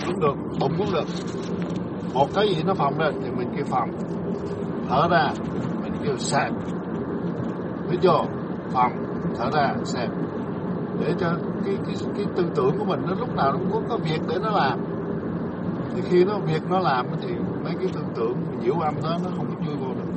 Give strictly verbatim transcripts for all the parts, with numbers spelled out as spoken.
cũng được, bụng cũng được. Một cái gì nó phồng lên thì mình kêu phồng, thở ra mình kêu xẹp, biết chưa? Phồng, thở ra xẹp, để cho cái cái cái tư tưởng của mình nó lúc nào nó cũng có việc để nó làm. Thì khi nó việc nó làm thì mấy cái tư tưởng nhiễu âm đó nó không có chui vô được.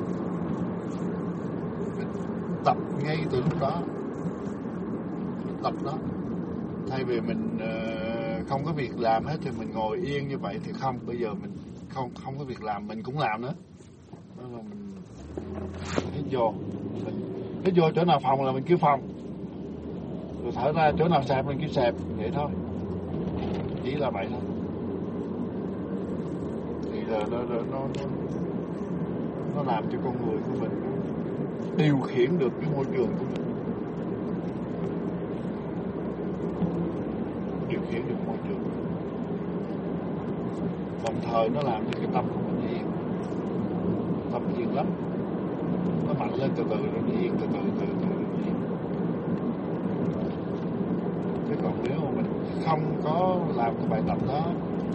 Mình tập ngay từ lúc đó, tập đó. Thay vì mình uh, không có việc làm hết thì mình ngồi yên như vậy thì không. Bây giờ mình không không có việc làm mình cũng làm nữa. Đó là mình hít vô, mình hít vô chỗ nào phòng là mình kêu phòng, rồi thở ra chỗ nào sẹp mình kêu sẹp, vậy thôi. Chỉ là vậy thôi. Thì là nó nó nó nó làm cho con người của mình điều khiển được cái môi trường của mình, điều khiển được môi trường, đồng thời nó làm cho cái tâm của mình yên, tâm yên lắm, nó mạnh lên từ từ rồi nó yên, từ từ từ từ nó yên. Chứ còn nếu mà mình không có làm cái bài tập đó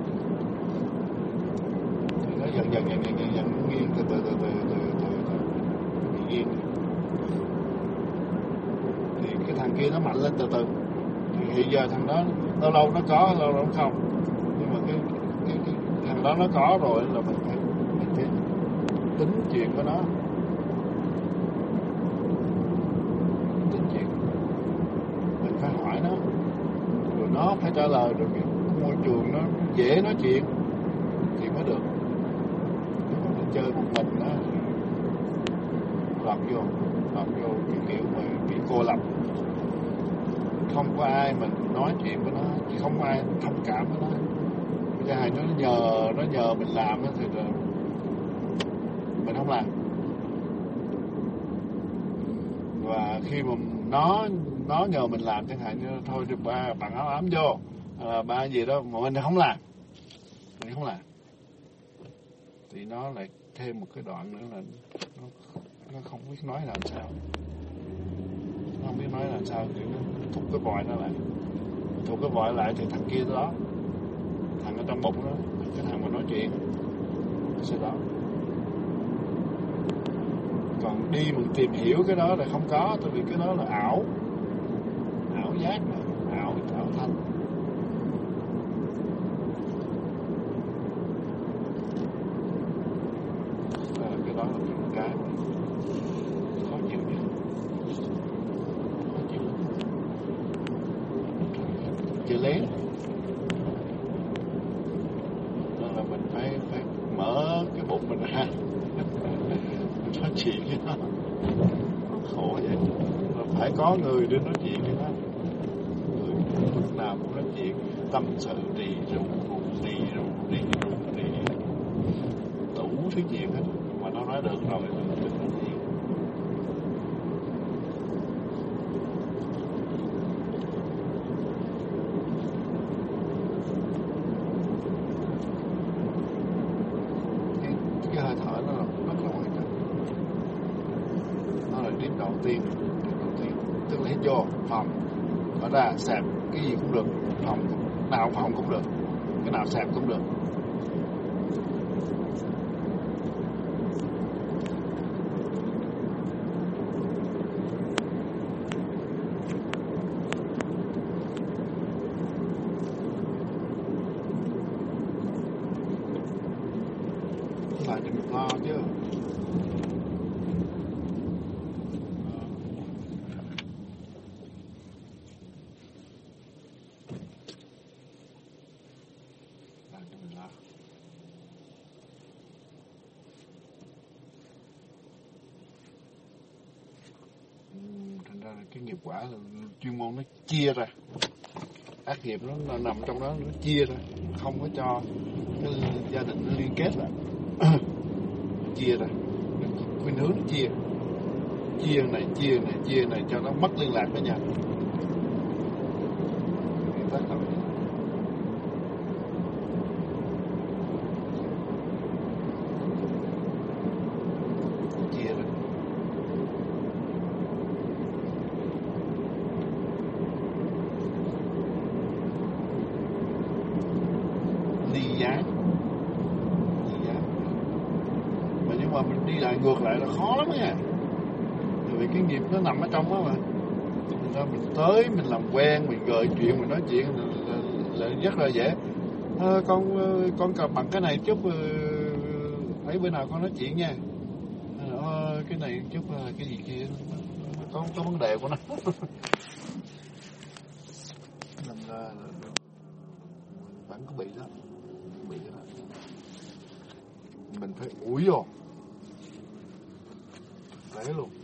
thì nó dần dần dần dần dần dần nó nghiêng từ từ từ từ từ từ từ bị yên. Thì cái thằng kia nó mạnh lên từ từ. Thì hiện giờ thằng đó lâu lâu nó có, lâu lâu nó không. Nhưng mà cái cái, cái thằng đó nó có rồi là mình phải mình phải tính chuyện của nó, tính chuyện, mình phải hỏi nó, rồi nó phải trả lời được. Cái môi trường nó dễ nói chuyện thì mới được. Nếu mà mình chơi một mình đó lọt vô, lọt vô cái kiểu mà bị cô lập, không có ai mình nói chuyện với nó, chứ không có ai thông cảm với nó. Bây giờ nó nhờ nó nhờ mình làm thì là mình không làm. Và khi mà nó nó nhờ mình làm chẳng hạn như thôi được ba bằng áo ấm vô, à, ba gì đó mà mình không làm, mình không làm thì nó lại thêm một cái đoạn nữa là nó, nó không biết nói làm sao, nó không biết nói làm sao thì nó thúc cái vòi nó lại, thúc cái vòi lại thì thằng kia đó, thằng ở trong bụng đó, cái thằng mà nói chuyện nó sẽ đó. Còn đi mình tìm hiểu cái đó là không có, tại vì cái đó là ảo, ảo giác mà, ảo ảo thanh. À, cái đó là những cái khó chịu nhất, khó chịu, chịu lén. Nên là mình phải phải mở cái bụng mình ra, mình nói chuyện với nó, khổ vậy. Mà phải có người để nói chuyện với nó, người lúc nào cũng nói chuyện tâm sự đi rụng đi rụng đi rụng đi đủ thứ chuyện hết. Mà nó nói được rồi thì mình nói chuyện. Cái hơi thở nó là rất là quan trọng. Nó là điểm đầu tiên, điểm đầu tiên. Tức là hít vô, phòng, thở ra, xẹp, cái gì cũng được, phòng, nào phòng cũng được, cái nào xẹp cũng được. Phải đừng lo chứ. Thành ra là cái nghiệp quả là chuyên môn nó chia ra, ác nghiệp nó nằm trong đó, nó chia ra, không có cho cái gia đình nó liên kết lại. Chia ra, khuynh hướng nó chia, chia này chia này chia này cho nó mất liên lạc với nhau. ly gián, ly gián. Mà nhưng mà mình đi lại ngược lại là khó lắm nha, vì cái nghiệp nó nằm ở trong đó mà. Ra mình tới mình làm quen, mình gợi chuyện, mình nói chuyện là, là, là rất là dễ. À, con con cầm bằng cái này chút thấy bữa nào con nói chuyện nha. À, cái này chút cái gì kia có có vấn đề của nó. Làm ra vẫn có bị đó, bị đó. Mình phải ủi vô, đấy luôn.